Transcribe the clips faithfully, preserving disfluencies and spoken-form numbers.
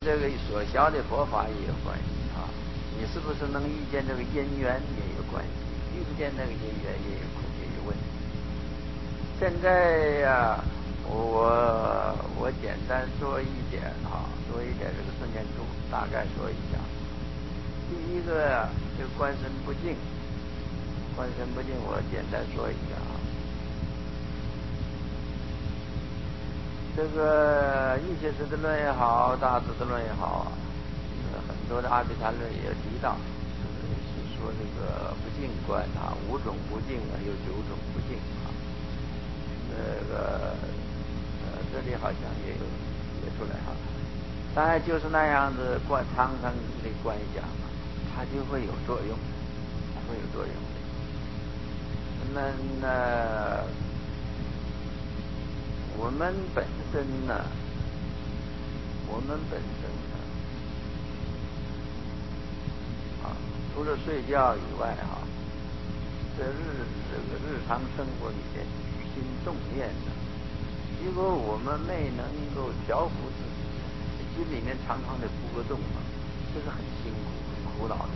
这个所学的佛法也有关系啊，你是不是能遇见这个因缘也有关系，遇不见那个因缘也有也有问题。现在呀、啊，我我简单说一点哈、啊，说一点这个圣贤注，大概说一下。第一个，这个观身不净，观身不净，我简单说一下啊。这个一切师的论也好，大智的论也好，呃，很多的阿毗昙论也提到，是说这个不净观啊，五种不净啊，有九种不净啊。那个呃，这里好像也有写出来哈。当然就是那样子观，常常的观想，它就会有作用，会有作用的。那么呢？我们本身呢，我们本身呢，啊，除了睡觉以外哈、啊，在日这个日常生活里面举心动念的，如果我们没能够调伏自己，心里面常常的波动啊，这是很辛苦、很苦恼的。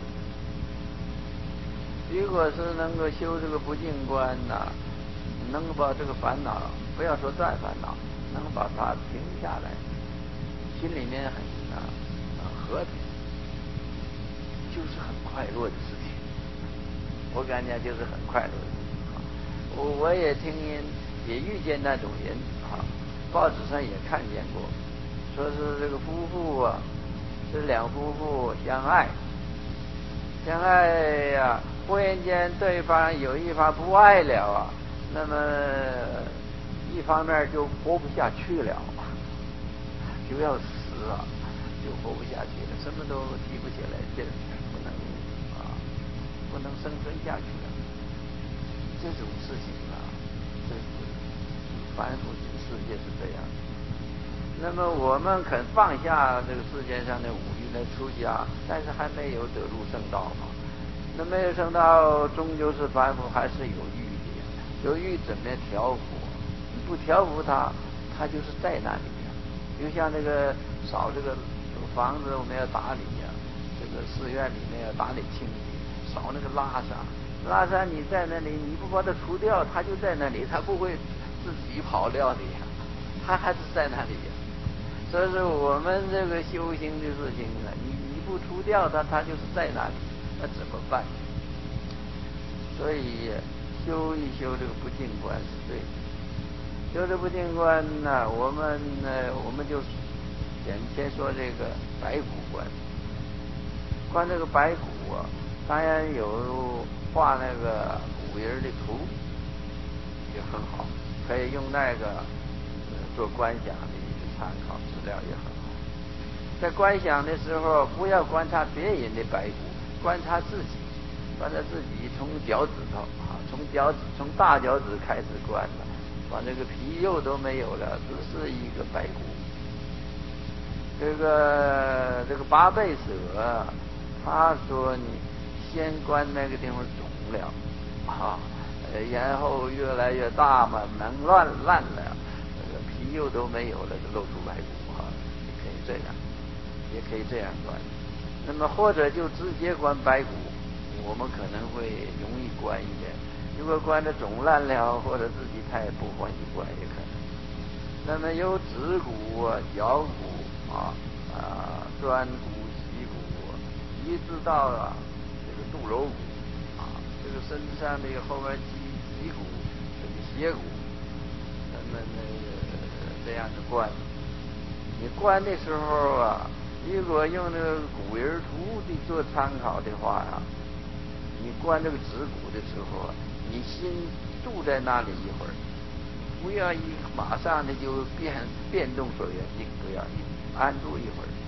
如果是能够修这个不净观呐、啊，能把这个烦恼，不要说断烦恼，能把它停下来，心里面很啊和平，就是很快乐的事情。我感觉就是很快乐的事情。我我也听人也遇见那种人啊，报纸上也看见过，说是这个夫妇啊，这两夫妇相爱，相爱呀、啊，忽然间对方有一方不爱了啊。那么一方面就活不下去了，就要死啊，就活不下去了，什么都提不起来劲，不能啊，不能生存下去了。这种事情啊，这是凡夫世界是这样的。那么我们肯放下这个世界上的五欲来出家，但是还没有得入圣道嘛。那没有圣道，终究是凡夫，还是有欲的。有欲怎么调伏？你不调伏它，它就是在那里呀。就像这个扫这个这个房子，我们要打理呀；这个寺院里面要打理清洁，扫那个拉萨。拉萨你在那里，你不把它除掉，它就在那里，它不会自己跑掉的呀，它还是在那里呀。所以说我们这个修行的事情呢，你你不除掉它，它就是在那里，那怎么办？所以修一修这个不净观是对的。修这不净观呢，我们呢，我们就先先说这个白骨观。观这个白骨啊，当然有画那个骨人的图，也很好，可以用那个、呃、做观想的一个参考资料也很好。在观想的时候，不要观察别人的白骨，观察自己。观察自己，从脚趾头啊，从脚趾从大脚趾开始观了，把这个皮肉都没有了，只是一个白骨。这个这个八倍舍，他说你先观那个地方肿了啊，然后越来越大嘛，能乱烂了，这个皮肉都没有了，就露出白骨啊，也可以这样，也可以这样观。那么或者就直接观白骨。我们可能会容易观一点，如果观得肿烂了，或者自己太不欢喜观也可能。那么由指骨啊、脚骨啊、啊端骨、脊骨，一直到啊这个肚柔骨啊，这个身上这个后面脊脊骨、这个斜骨，那么那个这样的观，你观的时候啊，如果用那个骨人图的做参考的话啊。你观这个指骨的时候啊，你心住在那里一会儿，不要一马上的就变变动所缘境，不要一安住一会儿。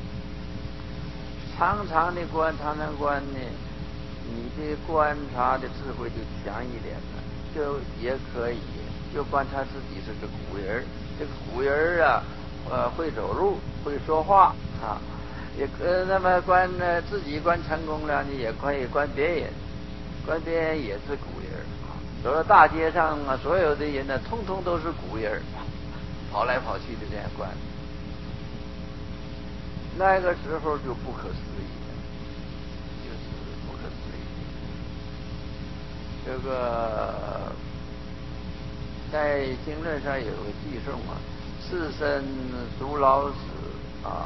常常的观，常常观呢，你的观察的智慧就强一点了，就也可以就观察自己是个骨人，这个骨人啊，呃，会走路，会说话啊。也呃，那么观呢，自己观成功了，你也可以观别人，观别人也是古人。走到大街上啊，所有的人呢，通通都是古人，跑来跑去的这样观。 那个时候就不可思议了，就是不可思议。这个在经论上有个记诵啊，世身属老死啊，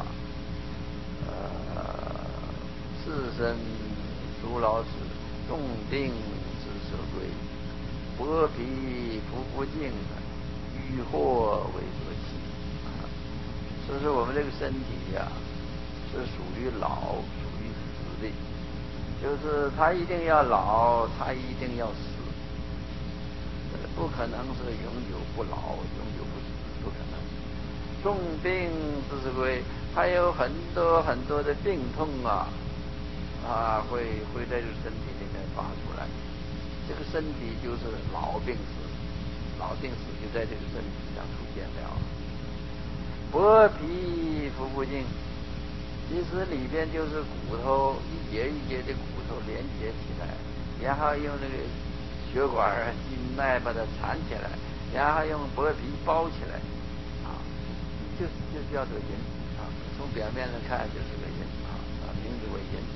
呃，世身属老死，重病之舍归，薄皮肤不净，欲惑为所弃啊。所以说我们这个身体呀、啊，是属于老，属于死的，就是他一定要老，他一定要死。不可能是永久不老，永久不死，不可能。重病之是归，还有很多很多的病痛啊，啊，会会在这个身体里面发出来。这个身体就是老病死，老病死就在这个身体上出现了。薄皮肤不净，其实里边就是骨头一节一节的骨头连接起来，然后用这个血管啊、筋脉把它缠起来，然后用薄皮包起来，啊，就就叫做银啊。从表面上看就是个银啊，啊，名字为银。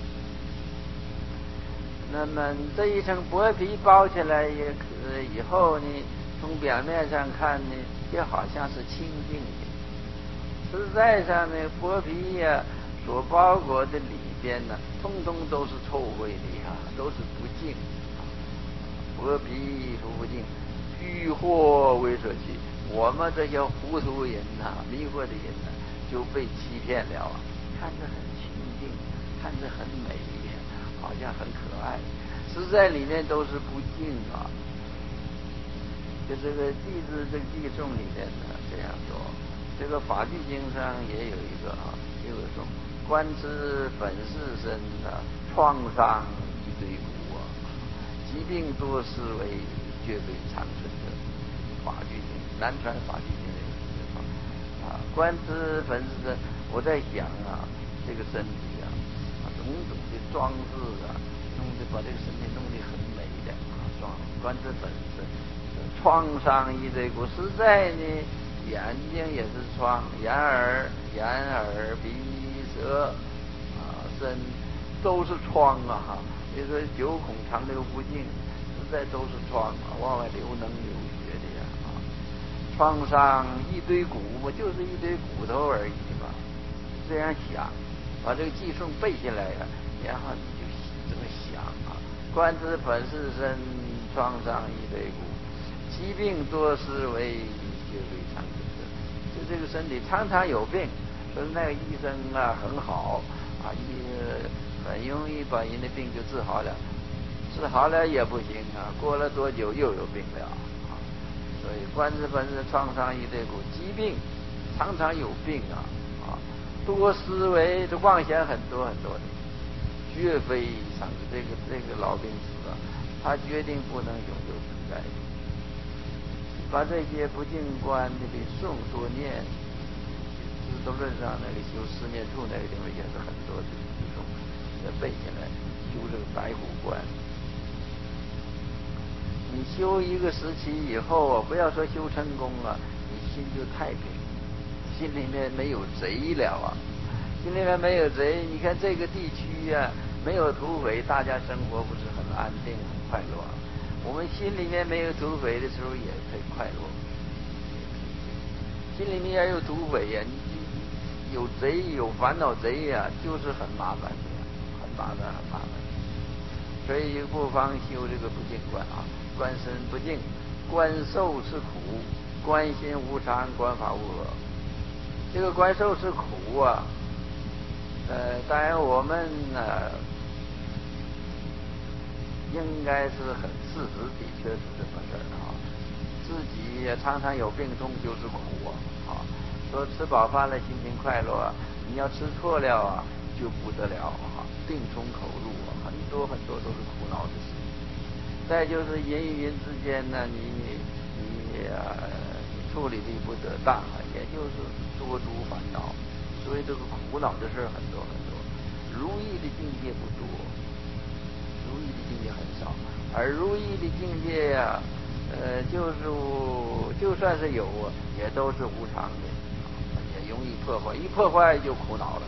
那么这一层薄皮包起来也可以后呢，从表面上看呢，就好像是清净的。实在上呢，薄皮呀、啊、所包裹的里边呢，通通都是臭味的啊，都是不净。薄皮肤不净，欲惑为所弃。我们这些糊涂人呐、啊，迷惑的人呢、啊，就被欺骗了啊！看着很清净，看着很美，好像很可爱，实在里面都是不净啊。就这个地质这个地颂里面呢这样说，这个法句经上也有一个啊，也有说观之本是身啊，创伤一堆骨啊，疾病多思维，绝非长存者。法句经，南传法句经的啊，观之本是身，我在想啊，这个身体啊，种种的装饰啊，弄得把这个身体弄得很美的啊，装观之本是创伤一堆骨，实在呢，眼睛也是创，眼耳、眼耳鼻舌啊身都是疮啊哈。你说九孔长流不净，实在都是疮啊，往外流脓流血的呀啊。创伤一堆骨，不就是一堆骨头而已嘛。这样想，把这个偈颂背下来呀、啊，然后你就这么想啊。观之本是身，创伤一堆骨，疾病多思维，绝非长存者。就这个身体常常有病，所以那个医生啊很好啊，医很容易把人的病就治好了，治好了也不行啊，过了多久又有病了啊。所以观之本是创伤一堆骨，疾病常常有病啊啊，多思维的妄想很多很多的，绝非长存。这个这个老病死啊，他决定不能永久存在的。把这些不净观的诵多念，制度论上那个修四念处那个地方也是很多的这种要背下来，修这个白虎观。你修一个时期以后啊，不要说修成功了，你心就太平，心里面没有贼了啊，心里面没有贼。你看这个地区啊，没有土匪，大家生活不是很安定很快乐啊。我们心里面没有土匪的时候也可以快乐，心里面要有土匪呀、啊，你有贼有烦恼贼呀、啊，就是很麻烦的，很麻烦很麻烦。所以不妨修这个不净观啊，观身不净，观受是苦，观心无常，观法无我。这个观受是苦啊，呃，当然我们呢、呃，应该是很事实，的确是这么事儿啊。自己也常常有病痛，就是苦啊啊！说吃饱饭了，心情快乐啊，你要吃错了啊，就不得了啊，病从口入啊，很多很多都是苦恼的事。再就是人与人之间呢，你你啊，你处理的不得当啊，也就是多诸烦恼，所以这个苦恼的事很多很多，如意的境界不多，如意的境界很少，而如意的境界呀、啊，呃，就是就算是有，也都是无常的，也容易破坏，一破坏就苦恼了。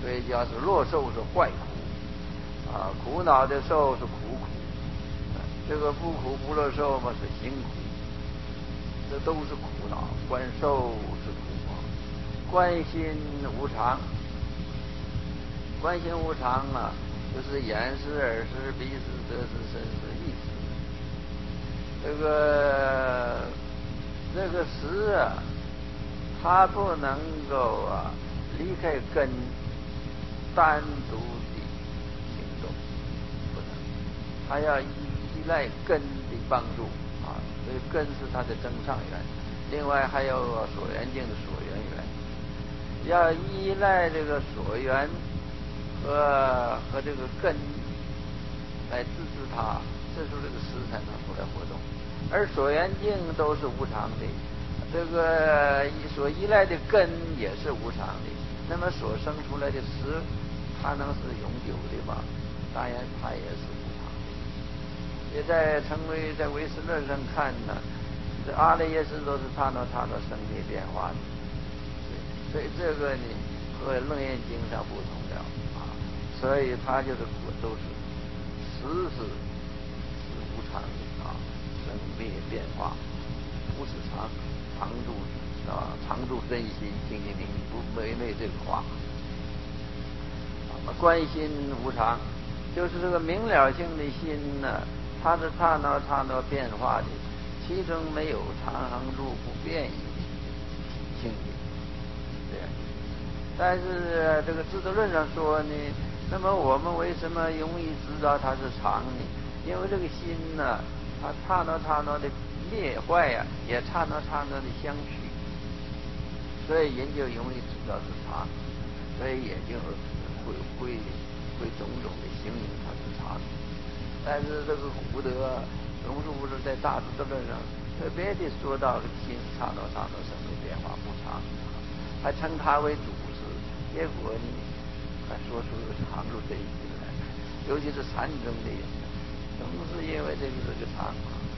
所以叫是乐受是坏苦啊，苦恼的受是苦苦，这个不苦不乐受嘛是辛苦，这都是苦恼。观受是苦恼，观心无常，观心无常啊，就是眼识耳识鼻识舌识身识意识。这个这个识啊，它不能够啊离开根，单独的行动，不能，它要依依赖根的帮助啊，所以根是它的增上缘。另外还有所缘境的所缘缘，要依赖这个所缘和和这个根来支持它，这时候这个识才能出来活动。而所缘境都是无常的，这个所依赖的根也是无常的，那么所生出来的识，它能是永久的吗？当然它也是无常的。也在成为在唯识论上看呢，这阿赖耶识都是刹那刹那生灭变化的，所以这个呢和楞严经上不同了啊，所以它就是都是识是是无常的啊，生灭变化不是常常住啊，常住真心，清清明明，不没没这个话。观心无常，就是这个明了性的心呢，它是刹那刹那变化的，其中没有常恒住不变性的，这样。但是这个智度论上说呢，那么我们为什么容易知道它是常呢？因为这个心呢，它刹那刹那的灭坏呀、啊，也刹那刹那的相续，所以人就容易知道是常，所以也就会会会种种的形容它是常。但是这个古德龙树不是在大智度论上特别的说到这个心刹那刹那生灭变化不常，还称它为主事，结果呢还说出个常住这一句来，尤其是禅宗的人总是因为这个这个常。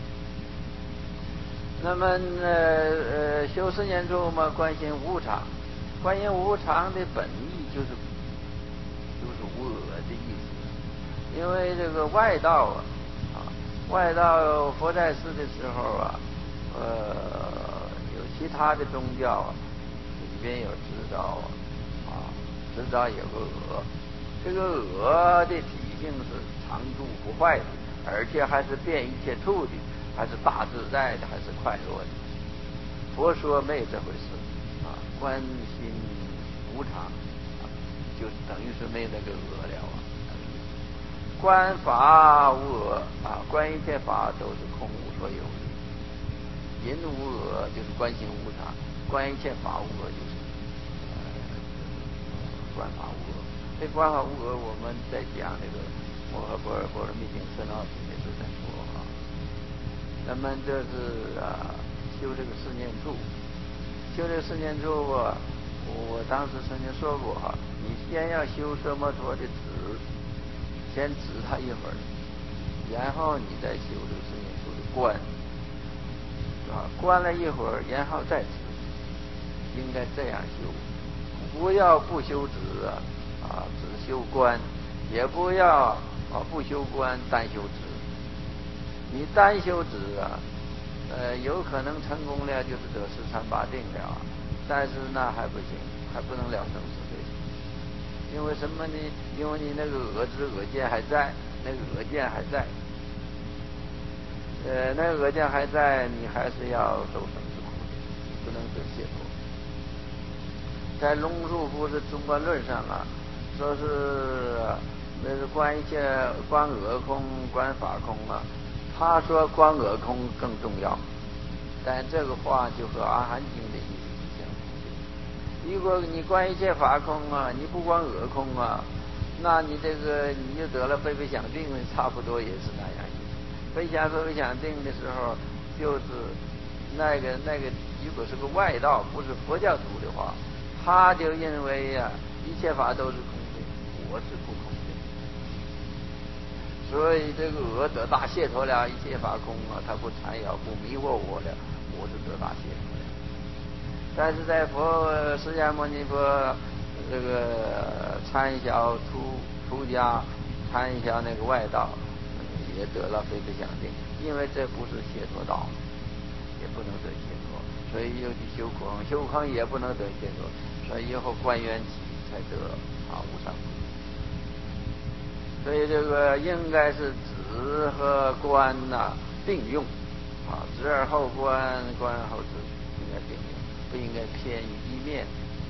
那么呃呃修四念处嘛，观心无常，观心无常的本意就是就是无我的意思。因为这个外道啊啊外道佛在世的时候啊，呃有其他的宗教啊，里边有知道啊，知道有个我，这个我的体性是常住不坏的，而且还是变一切处的，还是大自在的，还是快乐的。佛说没有这回事啊，观心无常啊，就是等于是没有那个我了啊。观法无我啊，观一切法都是空无所有的。人无我就是观心无常，观一切法无我就是呃观法无我。这观法无我，我们在讲那个摩诃般若波罗蜜经色闹品的时候在说啊。那么这是啊修这个四念处，修这个四念处啊，我当时曾经说过哈，你先要修奢摩陀的止，先止它一会儿，然后你再修这个四念处的观，啊，观了一会儿，然后再止，应该这样修，不要不修止啊，啊，只修观，也不要啊不修观单修止。你单修止啊，呃，有可能成功了，就是得十禅八定了，但是那还不行，还不能了生死对。因为什么呢？因为你那个恶知恶见还在，那个恶见还在，呃，那个恶见还在，你还是要受生死苦的，你不能得解脱。在龙树不是中观论上啊，说是那是观一切观我空、观法空啊。他说观我空更重要，但这个话就和阿含经的意思是相同的。如果你观一切法空啊，你不观我空啊，那你这个你就得了非非想定，差不多也是那样意思。非想非非想定的时候，就是那个那个，如果是个外道，不是佛教徒的话，他就认为呀、啊，一切法都是空的，我是不空的。所以这个我得大解脱了，一切法空啊，他不缠绕不迷惑我了，我是得大解脱了。但是在佛释迦牟尼佛这个参晓出出家，参晓那个外道，也得了非得想定，因为这不是解脱道，也不能得解脱，所以又去修空，修空也不能得解脱，所以以后观缘起才得啊无上菩提。所以这个应该是止和观呐、啊、并用啊，止而后观，观而后止，应该并用，不应该偏于一面。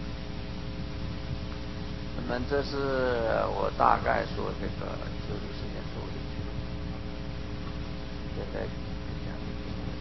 那么这是我大概说这个修理时间说的句，现在讲的经文。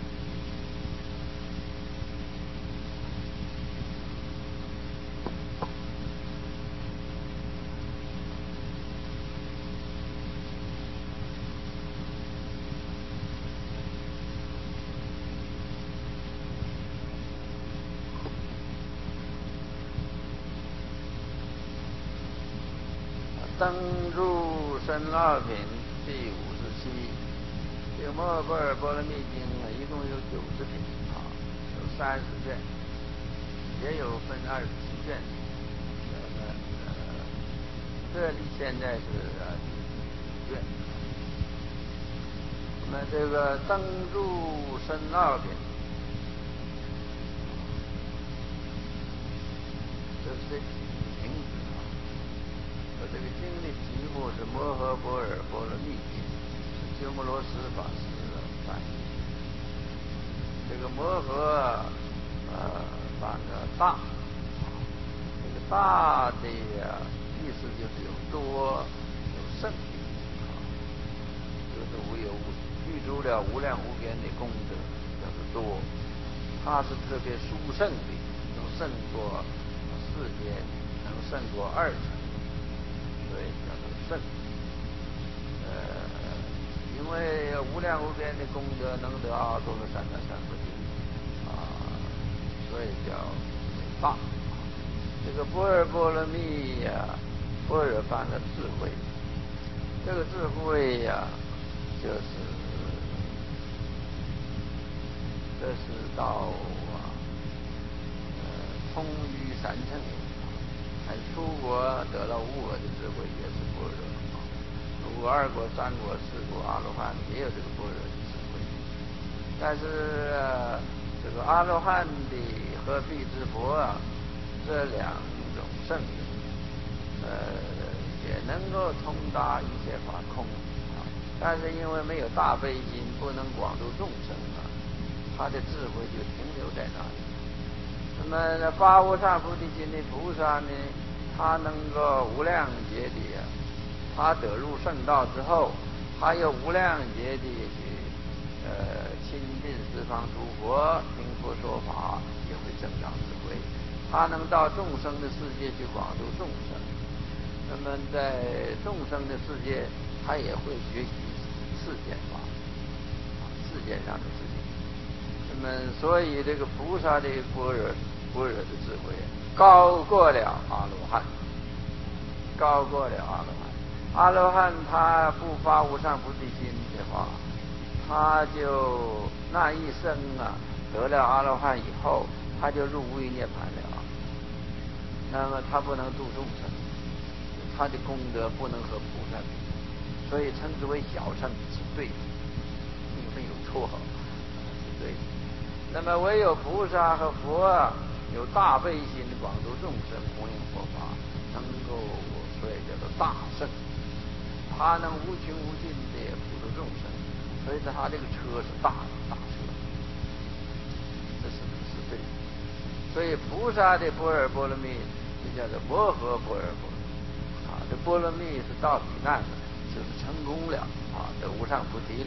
登入深二品第五十七，这个摩诃般若波罗蜜经啊，一共有九十品啊，有三十卷，也有分二十七卷。呃呃，这里现在是啊第五卷。那么这个登入深二品，这是这名字。这个经的题目是《摩诃般若波罗蜜经》，是鸠摩罗什法师翻译。这个摩诃呃翻个大，这个大的意思就是有多有胜的意思，就是无有具足了无量无边的功德，叫做多。它是特别殊胜的，能胜过世间，能胜过二乘。所以叫做圣，呃，因为无量无边的功德能得阿耨多罗三藐三菩提啊，所以叫大。这个般若波罗蜜呀、啊，般若翻的智慧，这个智慧呀、啊，就是这是到啊，呃，通于三乘。还出国得了无我的智慧，也是般若。如二果、三果、四果阿罗汉也有这个般若的智慧，但是、呃、这个阿罗汉的和辟支佛啊，这两种圣人，呃，也能够通达一切法空啊，但是因为没有大悲心，不能广度众生啊，他的智慧就停留在那里。那么发无上菩提心的菩萨呢，他能够无量劫的，他得入圣道之后，他有无量劫的去呃亲近十方诸佛，听佛说法，也会增长智慧。他能到众生的世界去广度众生，那么在众生的世界，他也会学习世间法，世间上的事情。那么，所以这个菩萨的般若般若的智慧高过了阿罗汉，高过了阿罗汉。阿罗汉他不发无上菩提心的话，他就那一生啊得了阿罗汉以后，他就入无余涅槃了。那么他不能度众生，他的功德不能和菩萨比，所以称之为小乘是对的，并没有错，是对的。那么唯有菩萨和佛啊，有大悲心广度众生，弘扬佛法，能够所以叫做大圣，他能无穷无尽的普度众生，所以他这个车是大大车，这是是对的。所以菩萨的般若波罗蜜就叫做摩诃般若波罗蜜啊，这波罗蜜是到彼岸的，就是成功了啊，得无上菩提了。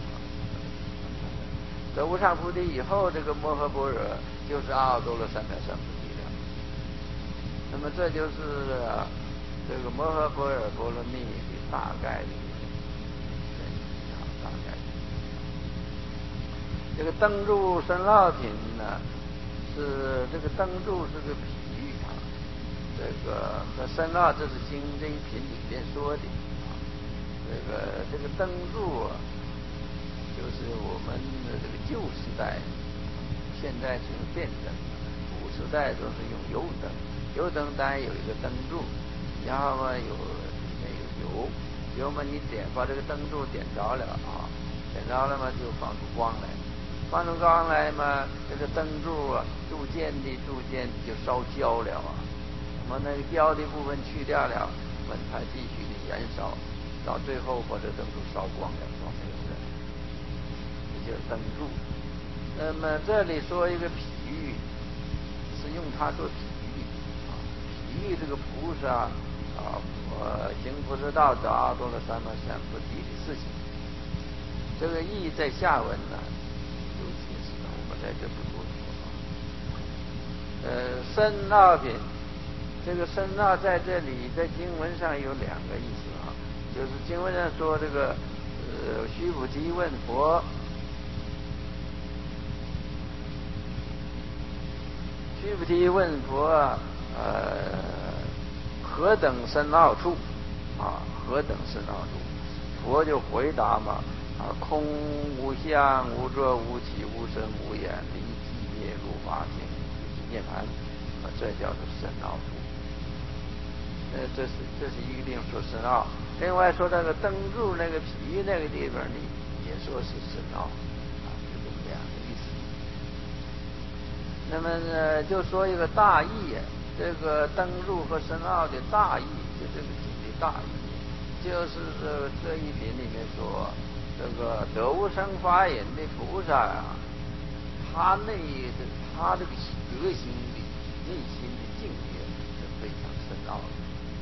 得无上菩提以后，这个摩诃般若就是阿耨多罗三藐三菩提了。那么这就是、啊、这个摩诃般若波罗蜜的大概的原因啊，大概的。这个登入深奥品呢，是这个登入是个比喻啊，这个和深奥这是经这一品里边说的啊，这个这个登入啊。就是我们的这个旧时代，现在是用电灯，古时时代都是用油灯，油灯当然有一个灯柱，然后嘛有里面有油，油嘛你点把这个灯柱点着了啊，点着了嘛就放出光来，放出光来嘛，这个灯柱啊逐渐的逐渐的就烧焦了啊，那么那个焦的部分去掉了，我们它继续的燃烧，到最后把这灯柱烧光了，烧没有了，这就是灯柱。那么这里说一个譬喻，是用它做譬喻啊，譬喻这个菩萨啊，我行菩萨道得阿多罗三藐三菩提的事情。这个义在下文呢有解释的，我们在这不多说啊。呃，深奥品，这个深奥在这里在经文上有两个意思啊，就是经文上说这个呃须菩提问佛。须菩提问佛，呃，何等深奥处？啊，何等深奥处？佛就回答嘛，啊，空无相，无作，无起，无声，无眼，离寂灭入法性，涅槃，啊，这叫做深奥处。呃，这是这是一定说深奥。另外说那个灯柱那个譬喻那个地方呢，也说是深奥，啊，这个两个意思。那么呢，就说一个大义，这个灯柱和深奥的大义，就这个品的大义，就是这个这一品里面说，这个得无生法忍的菩萨啊，他内的他这个德行的内心的境界是非常深奥的。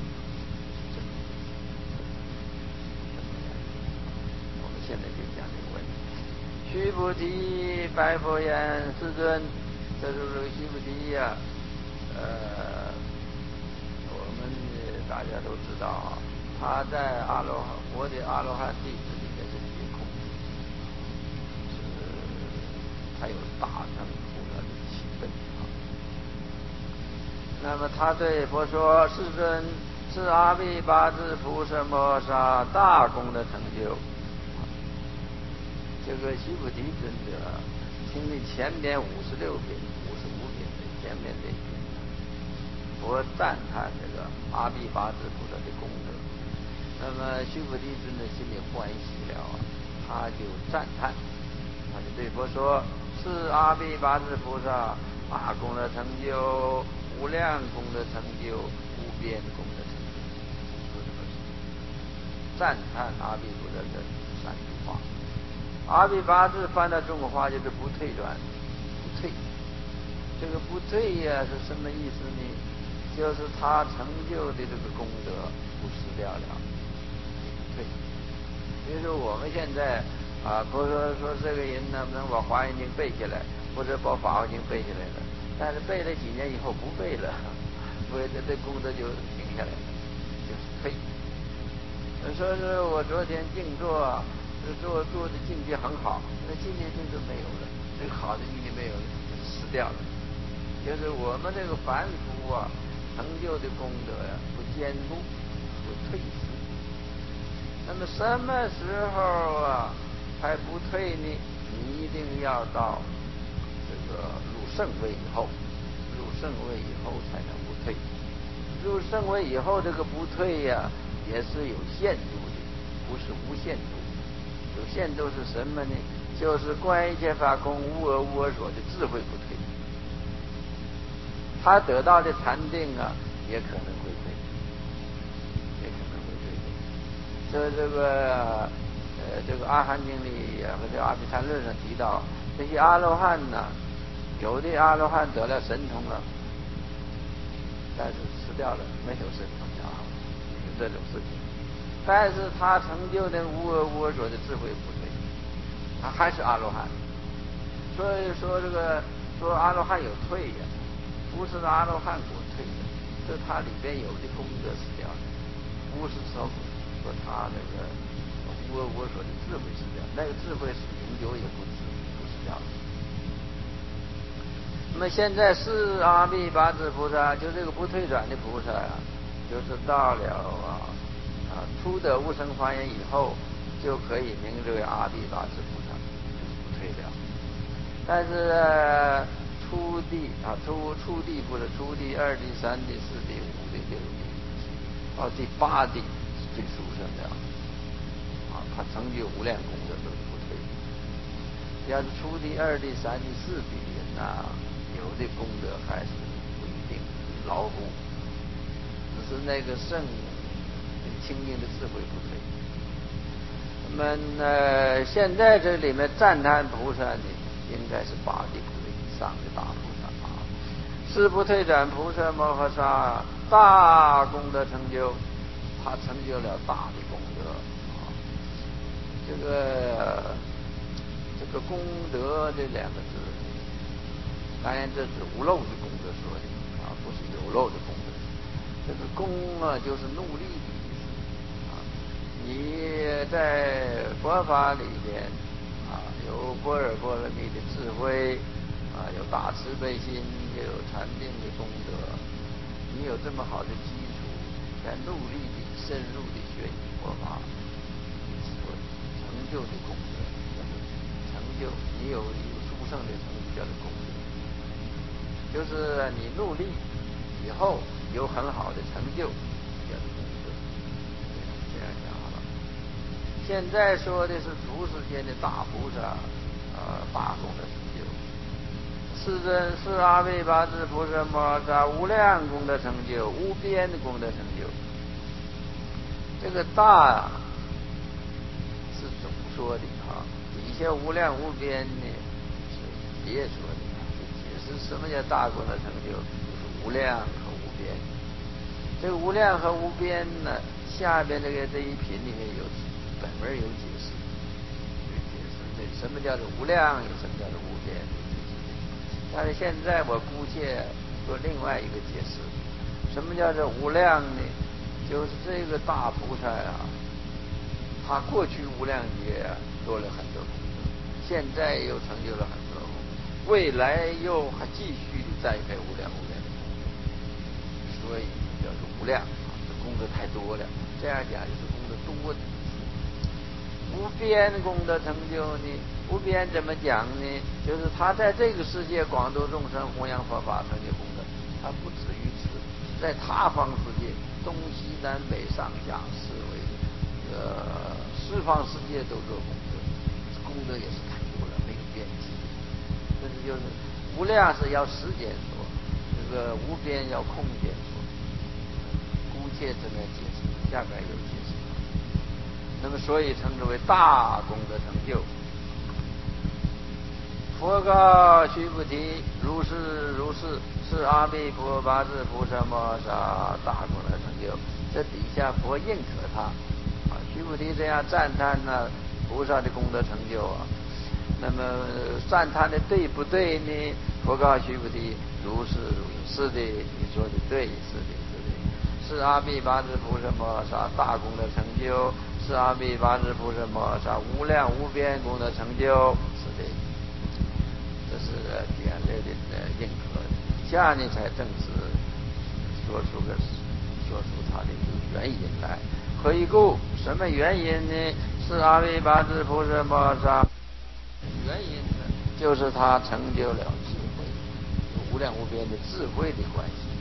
我们现在就讲这个问题。须菩提白佛言：世尊。这就是须菩提呀、啊，呃，我们大家都知道啊，他在阿罗汉佛的阿罗汉弟子里面是绝空，是他有大乘菩萨的气氛啊。那么他对佛说：“世尊，是阿弥巴智菩萨摩萨大功的成就。”这个须菩提尊者听了前面五十六品、五十五品的前面这一品，佛赞叹这个阿弥巴智菩萨的功德。那么须菩提尊者心里欢喜了，他就赞叹，他就对佛说：“是阿弥巴智菩萨大功德成就，无量功德成就，无边功德成就。”说这个赞叹阿弥菩萨的三句话。阿弥巴智翻到中国话就是不退转，不退。这个不退呀、啊、是什么意思呢？就是他成就的这个功德不失掉了，不退。比如说我们现在啊，不是说说这个人能不能把《华严经》背下来，或者把《法华经》背下来了，但是背了几年以后不背了，不这这功德就停下来了，就是退。说是我昨天静坐。做做的境界很好，那境界就是没有了，这个好的境界没有了，就是失掉了。就是我们这个凡夫啊，成就的功德呀、啊，不坚固，不退失。那么什么时候啊还不退呢？你一定要到这个入圣位以后，入圣位以后才能不退。入圣位以后，这个不退呀、啊，也是有限度的，不是无限度。有限度是什么呢？就是观一切法空，无我无我所的智慧不退，他得到的禅定啊，也可能会退，也可能会退。这这个呃，这个阿含经里和这个阿毗昙论上提到，这些阿罗汉呢，有的阿罗汉得了神通了，但是失掉了，没有神通啊，有这种事情。但是他成就的无我无我所的智慧不退，他还是阿罗汉。所以说这个说阿罗汉有退呀，不是阿罗汉果退的，是他里边有的功德失掉的，不是说说他那个无我无我所的智慧失掉，那个智慧是永久也不失不失掉的。那么现在是阿弥巴智菩萨，就这个不退转的菩萨呀、啊，就是到了啊。啊，初得无生法忍以后，就可以名之为阿弥巴智菩萨，就是不退了。但是、呃、 初地啊，初初地不是初地、二地、三地、四地、五地、六地，到第八地是最殊胜的啊，他成就无量功德都是不退。要是初地、二地、三地、四地人呐，有的功德还是不一定牢固，只是那个圣清净的智慧不退。那么呢，现在这里面赞叹菩萨呢，应该是八地菩萨以上的大菩萨啊。是不退转菩萨摩诃萨大功德成就，他成就了大的功德啊。这个这个功德这两个字，当然这是无漏的功德说的啊，不是有漏的功德。这个功啊，就是努力的意思啊。你在佛法里边啊，有般若波罗蜜的智慧啊，有大慈悲心，又有禅定的功德，你有这么好的基础，在努力的深入的学习佛法所成就的功德，成就你有一个殊胜的成就叫做功德，就是你努力以后有很好的成就叫做功德。这样讲好了。现在说的是诸世间的大菩萨呃大功德成就，世尊是阿惟巴致菩萨摩诃萨无量功德成就，无边的功德成就。这个大是总说的啊，底下无量无边呢是别说的啊，解释什么叫大功德成就，就是无量和无边。这个无量和无边呢，下边这个这一品里面有本文有解释，有解释这什么叫做无量，什么叫做无边。但是现在我姑且说另外一个解释，什么叫做无量呢？就是这个大菩萨啊，他过去无量劫啊做了很多功德，现在又成就了很多功德，未来又还继续的栽培无量无边的功德，所以叫做无量啊，这功德太多了。这样讲就是功德多的意思。无边功德成就呢？无边怎么讲呢？就是他在这个世界广度众生，弘扬佛法，成就功德，他不止于此，在他方世界，东西南北上下四维呃四方世界都做功德，功德也是太多了，没有边际。这是就是无量是要时间说，这个无边要空间说，姑且这么解释，下边有解释。那么所以称之为大功德成就。佛告须菩提：如是如是，是阿弥陀巴致菩萨摩诃萨大功德成就。这底下佛认可他啊，须菩提这样赞叹呢菩萨的功德成就啊。那么赞叹的对不对呢？佛告须菩提：如是如是，是的，你说的对，是的，是的。是阿弥巴致菩萨摩诃萨大功德成就，是阿弥巴致菩萨摩诃萨无量无边功德成就，是的。这是点列的认可，下呢才正式说出个说出他的一个原因来。何以故？什么原因呢？是阿弥巴致菩萨摩诃萨原因呢，就是他成就了智慧，有无量无边的智慧的关系。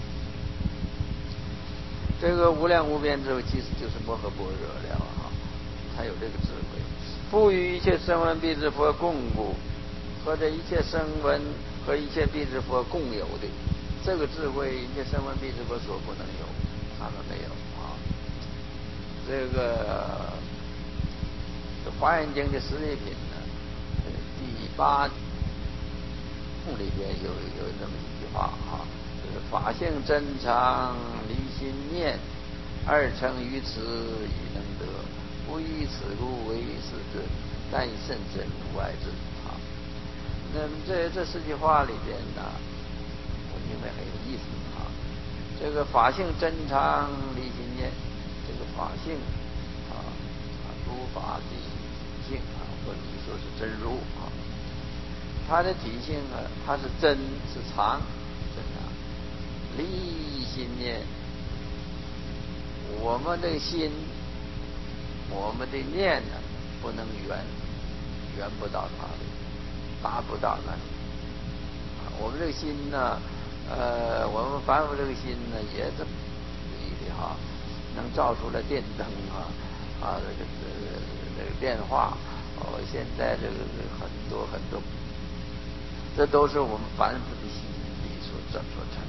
这个无量无边智慧其实就是摩诃般若了啊，他有这个智慧，不与一切声闻辟支佛共故，和这一切声闻和一切辟支佛共有的这个智慧，一切声闻辟支佛所不能有，他们没有啊。这个《华严经》的十力品呢，第八里边有有那么一句话啊，就是法性真常离心念，二乘于此已能得，不依此故为是者，但甚真无碍之啊。那么这这四句话里边呢，我认为很有意思啊。这个法性真常离心念，这个法性啊啊诸法的体性啊，或者说是真如啊，它的体性啊，它是真是常真啊。离心念，我们的心，我们的念呢，不能圆，圆不到它的，达不到那里。 我们这个心呢，呃，我们凡夫这个心呢，也这么的哈，能照出来电灯啊，啊，这个这个这个电话，哦，现在这个很多很多，这都是我们凡夫的心力所所所成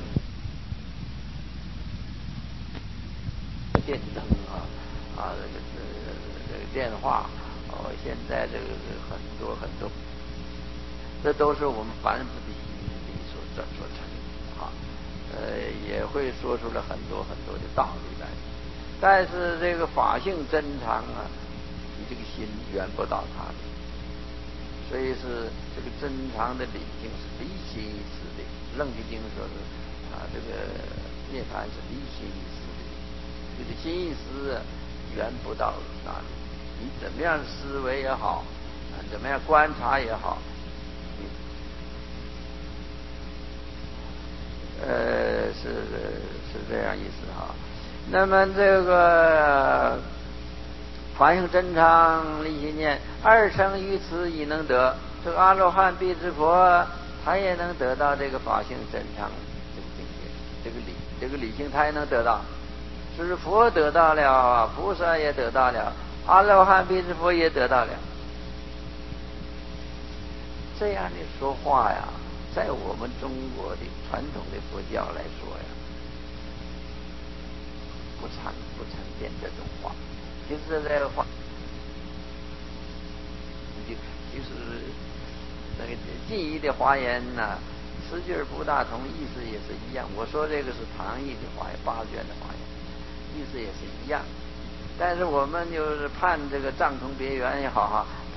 的。电灯啊，啊，这个这个这个电话，哦，现在这个很多很多，这都是我们凡夫的心力所所所成的啊。呃，也会说出了很多很多的道理来，但是这个法性真常啊，你这个心圆不到它的，所以是这个真常的理性是离心一思的。楞严经说是啊，这个涅槃是离心一思的，这个心一思圆不到哪里。你怎么样思维也好，啊，怎么样观察也好，你呃，是是这样意思哈。那么这个法性真常离心念，二乘于此已能得。这个阿罗汉辟支佛，他也能得到这个法性真常这个境界，这个理这个理性他也能得到。是佛得到了，菩萨也得到了，阿罗汉辟支佛也得到了。这样的说话呀，在我们中国的传统的佛教来说呀，不常不常见这种话。其实这个话，就就是那个近义的华严呢，词句不大同，意思也是一样。我说这个是唐译的华严，八卷的华严，意思也是一样。但是我们就是判这个藏通别圆也好哈，